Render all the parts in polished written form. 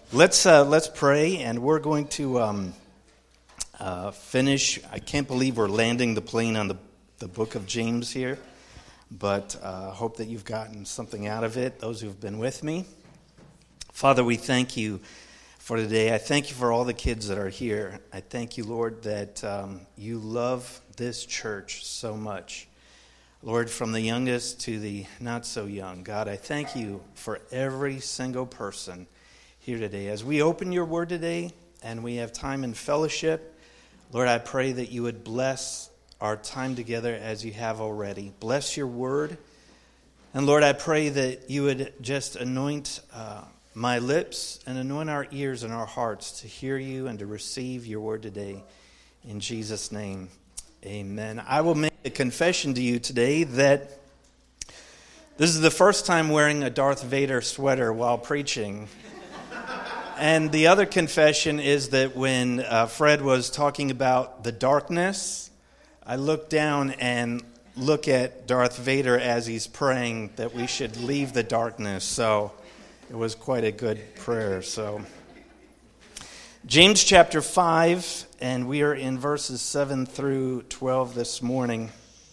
Let's pray, and we're going to finish. I can't believe we're landing the plane on the book of James here, but hope that you've gotten something out of it, those who've been with me. Father, we thank you for today. I thank you for all the kids that are here. I thank you, Lord, that you love this church so much. Lord, from the youngest to the not so young, God, I thank you for every single person here today. As we open your word today and we have time in fellowship, Lord, I pray that you would bless our time together as you have already. Bless your word. And Lord, I pray that you would just anoint my lips and anoint our ears and our hearts to hear you and to receive your word today. In Jesus' name, amen. I will make a confession to you today that this is the first time wearing a Darth Vader sweater while preaching. And the other confession is that when Fred was talking about the darkness, I looked down and look at Darth Vader as he's praying that we should leave the darkness. So it was quite a good prayer. So James chapter 5, and we are in verses 7 through 12 this morning.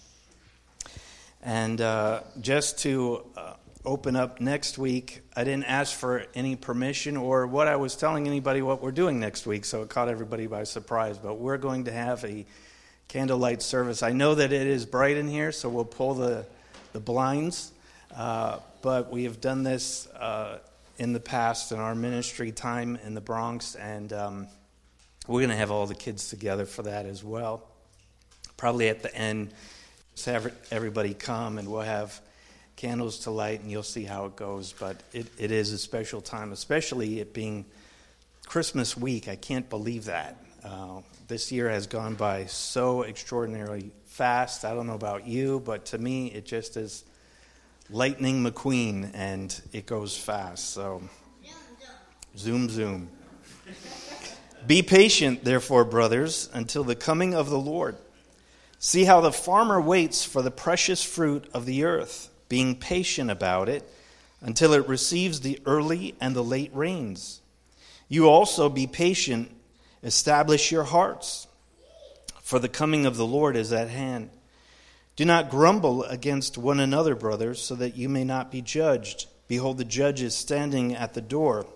And just to open up next week, I didn't ask for any permission or what I was telling anybody what we're doing next week, so it caught everybody by surprise. But we're going to have a candlelight service. I know that it is bright in here, so we'll pull the blinds. But we have done this in the past in our ministry time in the Bronx, and we're going to have all the kids together for that as well. Probably at the end, just have everybody come, and we'll have candles to light, and you'll see how it goes. But it is a special time, especially it being Christmas week. I can't believe that. This year has gone by so extraordinarily fast. I don't know about you, but to me, it just is Lightning McQueen, and it goes fast. So, zoom, zoom. Be patient, therefore, brothers, until the coming of the Lord. See how the farmer waits for the precious fruit of the earth, being patient about it until it receives the early and the late rains. You also be patient, establish your hearts, for the coming of the Lord is at hand. Do not grumble against one another, brothers, so that you may not be judged. Behold, the judge is standing at the door.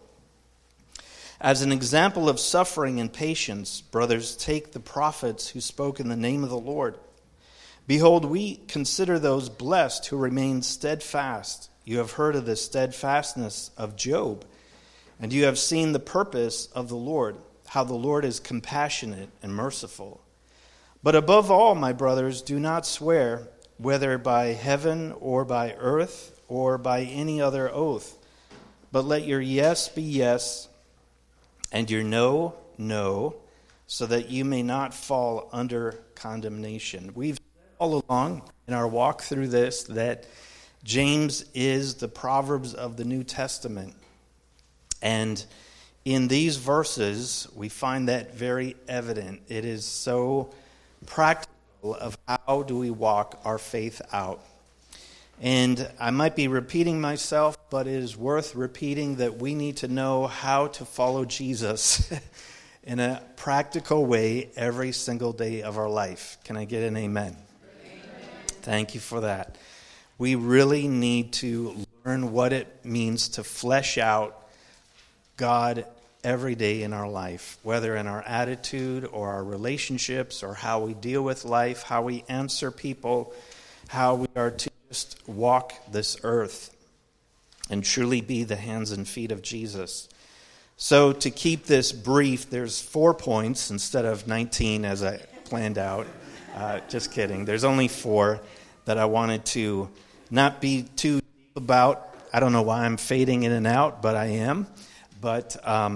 As an example of suffering and patience, brothers, take the prophets who spoke in the name of the Lord. Behold, we consider those blessed who remain steadfast. You have heard of the steadfastness of Job, and you have seen the purpose of the Lord, how the Lord is compassionate and merciful. But above all, my brothers, do not swear, whether by heaven or by earth or by any other oath, but let your yes be yes and your no, no, so that you may not fall under condemnation. We've said all along in our walk through this that James is the Proverbs of the New Testament. And in these verses, we find that very evident. It is so practical of how do we walk our faith out. And I might be repeating myself, but it is worth repeating that we need to know how to follow Jesus in a practical way every single day of our life. Can I get an amen? Thank you for that. We really need to learn what it means to flesh out God every day in our life, whether in our attitude or our relationships or how we deal with life, how we answer people, how we are to just walk this earth and truly be the hands and feet of Jesus. So to keep this brief, there's 4 points instead of 19 as I planned out. Just kidding. There's only 4 that I wanted to not be too deep about. I don't know why I'm fading in and out, but I am. But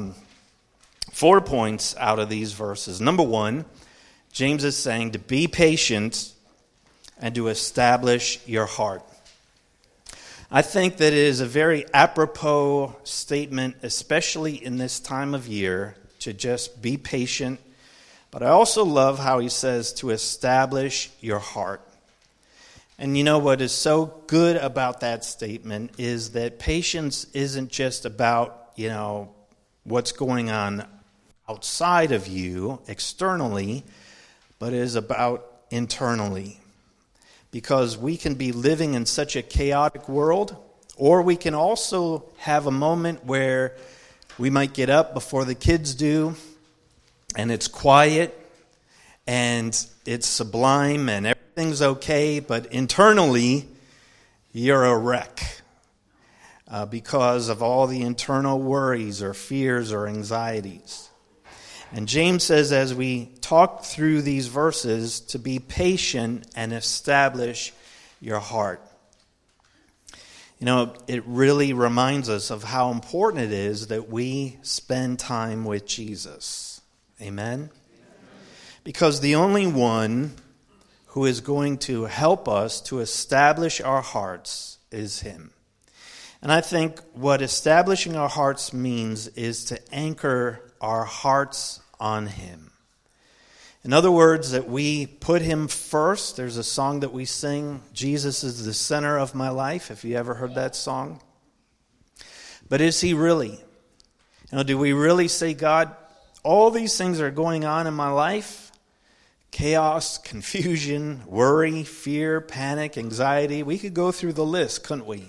4 points out of these verses. Number 1, James is saying to be patient and to establish your heart. I think that it is a very apropos statement, especially in this time of year, to just be patient. But I also love how he says to establish your heart. And you know what is so good about that statement is that patience isn't just about, what's going on outside of you, externally, but is about internally. Because we can be living in such a chaotic world, or we can also have a moment where we might get up before the kids do, and it's quiet, and it's sublime, and everything's okay, but internally, you're a wreck because of all the internal worries or fears or anxieties. And James says, as we talk through these verses, to be patient and establish your heart. You know, it really reminds us of how important it is that we spend time with Jesus. Amen? Because the only one who is going to help us to establish our hearts is Him. And I think what establishing our hearts means is to anchor our hearts on Him. In other words, that we put Him first. There's a song that we sing, Jesus is the center of my life, if you ever heard that song. But is He really? You know, do we really say, God, all these things are going on in my life? Chaos, confusion, worry, fear, panic, anxiety. We could go through the list, couldn't we?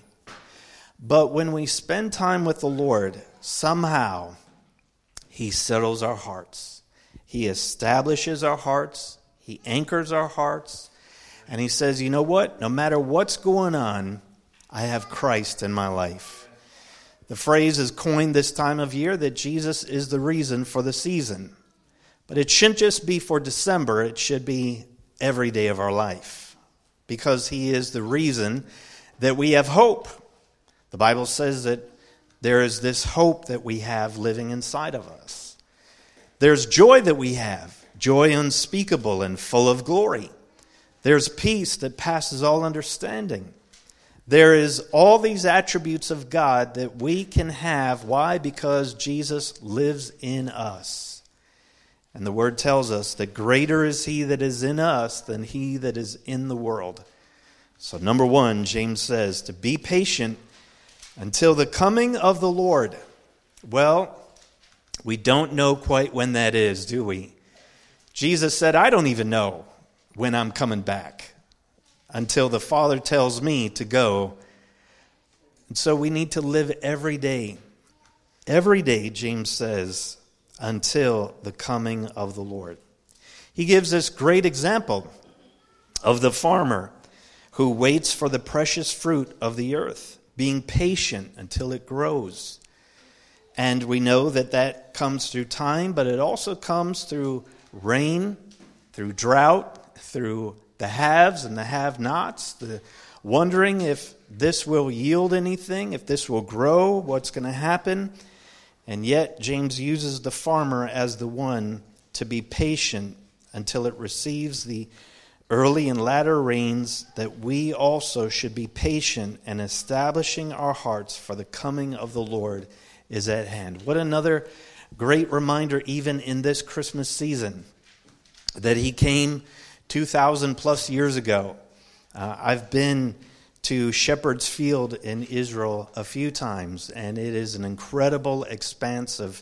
But when we spend time with the Lord, somehow He settles our hearts. He establishes our hearts. He anchors our hearts. And He says, you know what? No matter what's going on, I have Christ in my life. The phrase is coined this time of year that Jesus is the reason for the season. But it shouldn't just be for December. It should be every day of our life. Because He is the reason that we have hope. The Bible says that there is this hope that we have living inside of us. There's joy that we have, joy unspeakable and full of glory. There's peace that passes all understanding. There is all these attributes of God that we can have. Why? Because Jesus lives in us. And the Word tells us that greater is He that is in us than he that is in the world. So number one, James says, to be patient until the coming of the Lord. Well, we don't know quite when that is, do we? Jesus said, I don't even know when I'm coming back until the Father tells me to go. And so we need to live every day. Every day, James says, until the coming of the Lord. He gives this great example of the farmer who waits for the precious fruit of the earth, being patient until it grows. And we know that that comes through time, but it also comes through rain, through drought, through the haves and the have-nots, the wondering if this will yield anything, if this will grow, what's going to happen. And yet, James uses the farmer as the one to be patient until it receives the early and latter rains, that we also should be patient and establishing our hearts for the coming of the Lord is at hand. What another great reminder, even in this Christmas season, that He came 2,000 plus years ago. I've been to Shepherd's Field in Israel a few times, and it is an incredible expanse of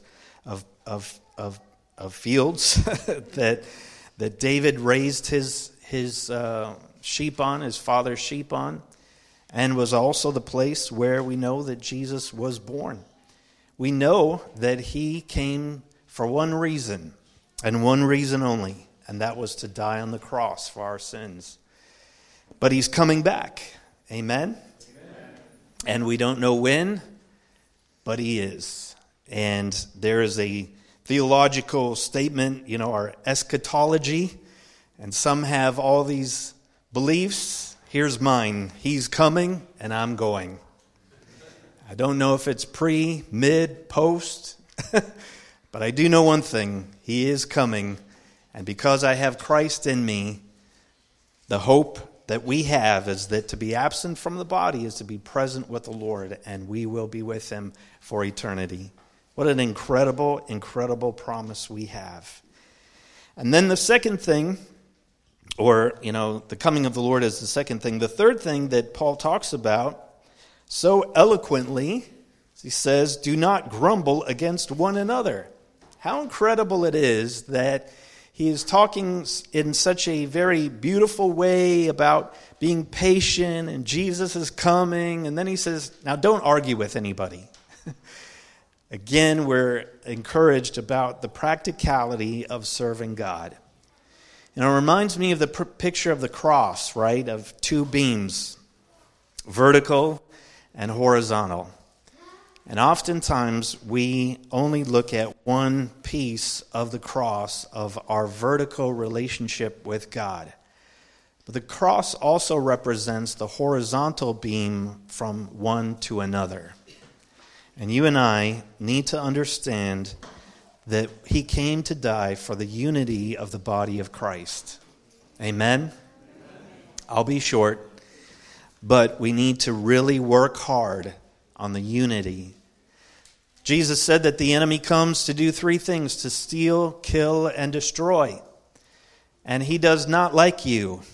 fields that David raised his sheep on, his father's sheep on, and was also the place where we know that Jesus was born. We know that He came for one reason, and one reason only, and that was to die on the cross for our sins. But He's coming back. Amen? Amen. And we don't know when, but He is. And there is a theological statement, our eschatology, and some have all these beliefs. Here's mine. He's coming, and I'm going. I don't know if it's pre, mid, post, but I do know one thing. He is coming, and because I have Christ in me, the hope that we have is that to be absent from the body is to be present with the Lord, and we will be with Him for eternity. What an incredible, incredible promise we have. And then the second thing, or, the coming of the Lord is the second thing. The third thing that Paul talks about so eloquently, He says, do not grumble against one another. How incredible it is that he is talking in such a very beautiful way about being patient and Jesus is coming. And then he says, now don't argue with anybody. Again, we're encouraged about the practicality of serving God. And it reminds me of the picture of the cross, right? Of two beams, vertical and horizontal. And oftentimes we only look at one piece of the cross of our vertical relationship with God. But the cross also represents the horizontal beam from one to another. And you and I need to understand that he came to die for the unity of the body of Christ. Amen? I'll be short, but we need to really work hard on the unity. Jesus said that the enemy comes to do three things: to steal, kill, and destroy. And he does not like you.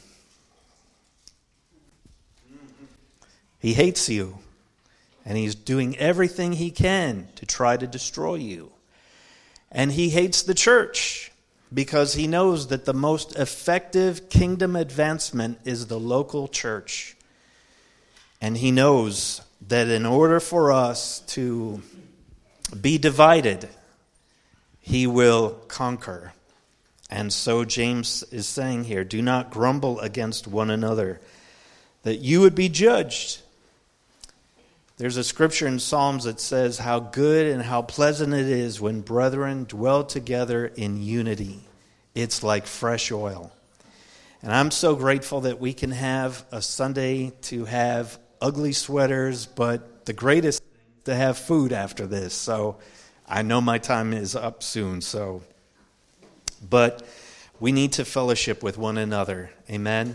He hates you. And he's doing everything he can to try to destroy you. And he hates the church because he knows that the most effective kingdom advancement is the local church. And he knows that in order for us to be divided, he will conquer. And so James is saying here, do not grumble against one another, that you would be judged. There's a scripture in Psalms that says how good and how pleasant it is when brethren dwell together in unity. It's like fresh oil. And I'm so grateful that we can have a Sunday to have ugly sweaters, but the greatest thing is to have food after this. So I know my time is up soon. But we need to fellowship with one another. Amen?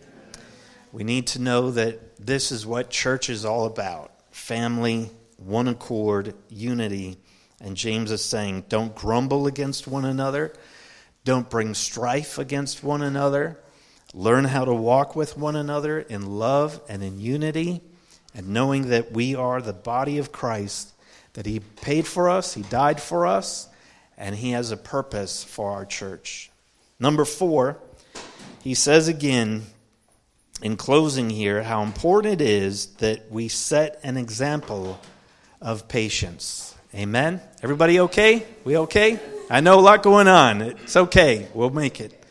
We need to know that this is what church is all about. Family, one accord, unity. And James is saying, don't grumble against one another. Don't bring strife against one another. Learn how to walk with one another in love and in unity, and knowing that we are the body of Christ, that he paid for us, he died for us, and he has a purpose for our church. Number 4, he says again, in closing here, how important it is that we set an example of patience. Amen? Everybody okay? We okay? I know a lot going on. It's okay. We'll make it.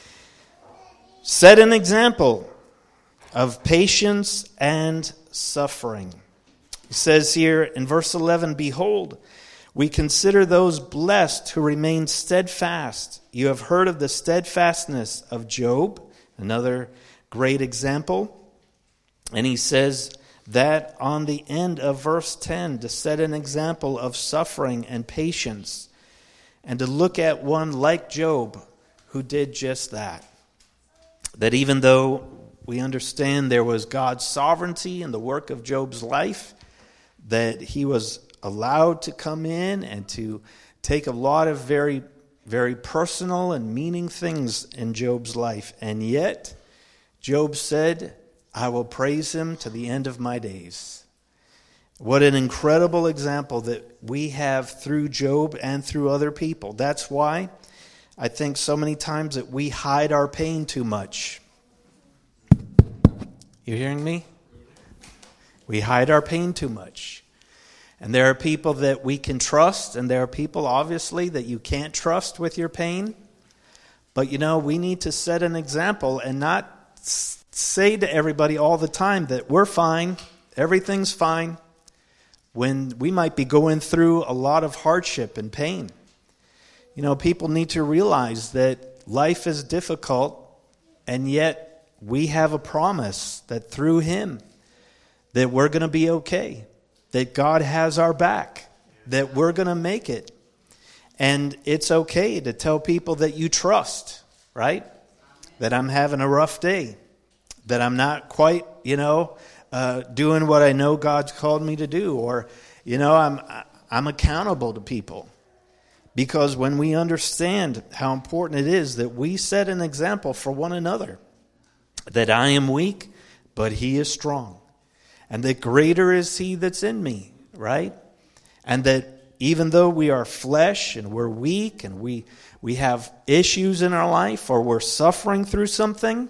Set an example of patience and suffering. He says here in verse 11, behold, we consider those blessed who remain steadfast. You have heard of the steadfastness of Job, another great example. And he says that on the end of verse 10, to set an example of suffering and patience, and to look at one like Job who did just that. That even though we understand there was God's sovereignty in the work of Job's life, that he was allowed to come in and to take a lot of very, very personal and meaning things in Job's life. And yet, Job said, I will praise him to the end of my days. What an incredible example that we have through Job and through other people. That's why I think so many times that we hide our pain too much. You hearing me? We hide our pain too much. And there are people that we can trust, and there are people, obviously, that you can't trust with your pain. But, we need to set an example and not say to everybody all the time that we're fine, everything's fine, when we might be going through a lot of hardship and pain. People need to realize that life is difficult, and yet we have a promise that through him that we're going to be okay, that God has our back, that we're going to make it. And it's okay to tell people that you trust, right? That I'm having a rough day, that I'm not quite, doing what I know God's called me to do, or, I'm accountable to people. Because when we understand how important it is that we set an example for one another, that I am weak, but he is strong, and that greater is he that's in me, right? And that even though we are flesh and we're weak and we have issues in our life or we're suffering through something,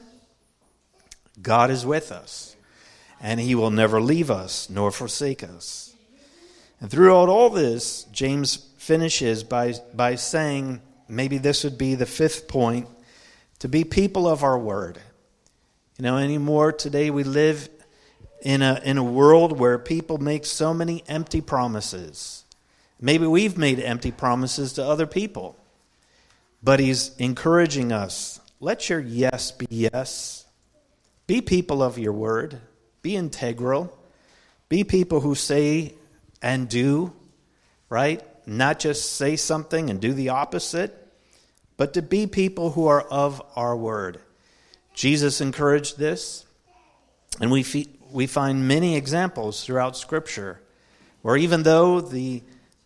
God is with us. And He will never leave us nor forsake us. And throughout all this, James finishes by saying, maybe this would be the fifth point, to be people of our word. Anymore today we live in a world where people make so many empty promises. Maybe we've made empty promises to other people. But He's encouraging us, let your yes be yes. Be people of your word. Be integral. Be people who say and do, right? Not just say something and do the opposite, but to be people who are of our word. Jesus encouraged this, and we find many examples throughout Scripture where even though the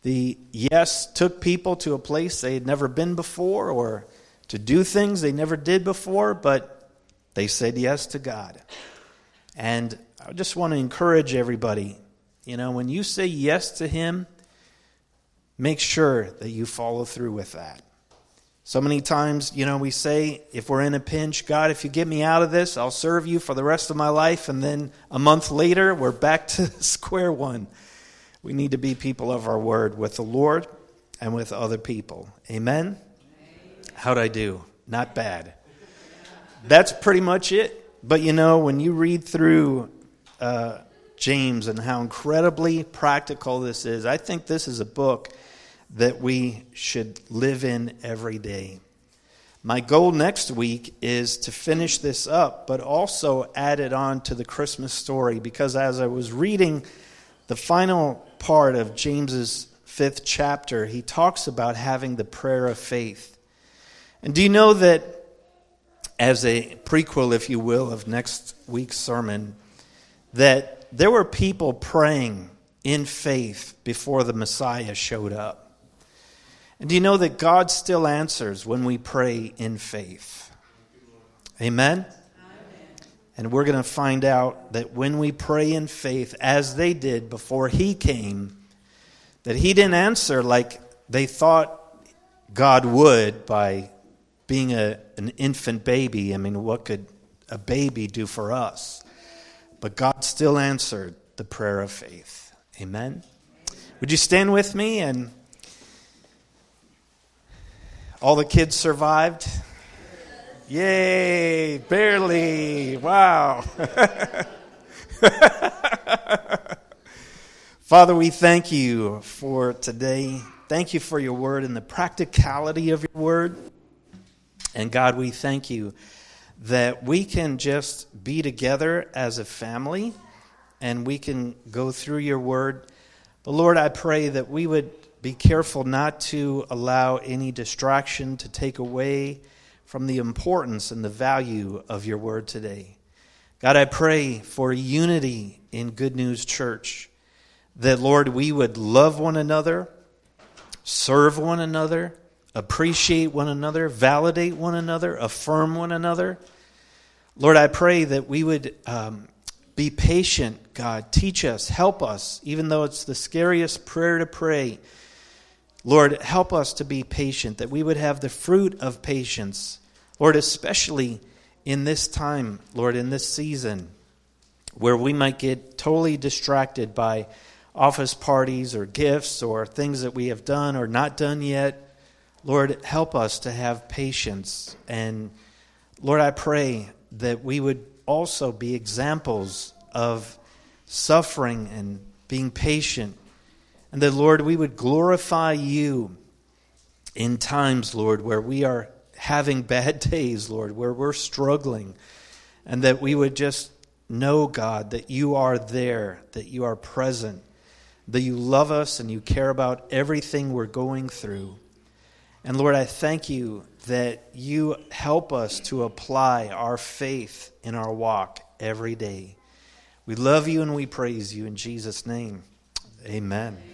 yes took people to a place they had never been before or to do things they never did before, but they said yes to God. And I just want to encourage everybody, when you say yes to Him, make sure that you follow through with that. So many times, we say, if we're in a pinch, God, if you get me out of this, I'll serve you for the rest of my life. And then a month later, we're back to square one. We need to be people of our word with the Lord and with other people. Amen? How'd I do? Not bad. That's pretty much it. But when you read through James and how incredibly practical this is, I think this is a book that we should live in every day. My goal next week is to finish this up, but also add it on to the Christmas story, because as I was reading the final part of James's 5th chapter, he talks about having the prayer of faith. And do you know that, as a prequel, if you will, of next week's sermon, that there were people praying in faith before the Messiah showed up? And do you know that God still answers when we pray in faith? Amen? And we're going to find out that when we pray in faith, as they did before He came, that He didn't answer like they thought God would by being an infant baby. I mean, what could a baby do for us? But God still answered the prayer of faith. Amen? Would you stand with me? And all the kids survived? Yay, barely. Wow. Father, we thank you for today. Thank you for your word and the practicality of your word. And God, we thank you that we can just be together as a family and we can go through your word. But Lord, I pray that we would be careful not to allow any distraction to take away from the importance and the value of your word today. God, I pray for unity in Good News Church, that, Lord, we would love one another, serve one another, appreciate one another, validate one another, affirm one another. Lord, I pray that we would be patient, God. Teach us, help us, even though it's the scariest prayer to pray. Lord, help us to be patient, that we would have the fruit of patience. Lord, especially in this time, Lord, in this season, where we might get totally distracted by office parties or gifts or things that we have done or not done yet. Lord, help us to have patience. And Lord, I pray that we would also be examples of suffering and being patient. And that, Lord, we would glorify you in times, Lord, where we are having bad days, Lord, where we're struggling. And that we would just know, God, that you are there, that you are present, that you love us and you care about everything we're going through. And Lord, I thank you that you help us to apply our faith in our walk every day. We love you and we praise you in Jesus' name. Amen.